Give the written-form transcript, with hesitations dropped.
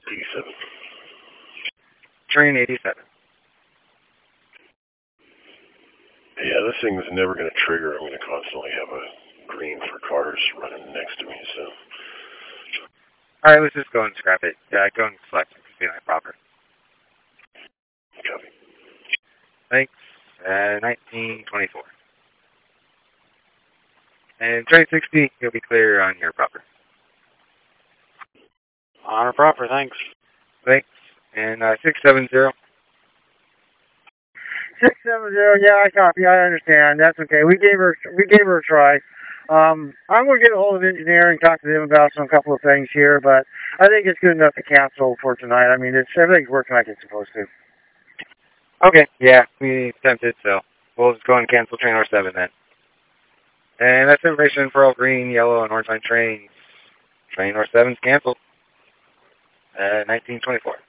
87. Train 87. Yeah, this thing is never going to trigger. I'm going to constantly have a green for cars running next to me, so. Alright, let's just go and scrap it. Go and select it, feeling proper. Copy. Thanks. 1924. And train 60, you'll be clear on your proper. On our proper, thanks. Thanks. And 670. 670, yeah, I copy. I understand. That's okay. We gave her a try. I'm going to get a hold of engineering, talk to them about a couple of things here, but I think it's good enough to cancel for tonight. I mean, everything's working like it's supposed to. Okay, yeah, we attempted, so we'll just go and cancel train R7 then. And that's information for all green, yellow, and orange line trains. Train R7's canceled. 1924.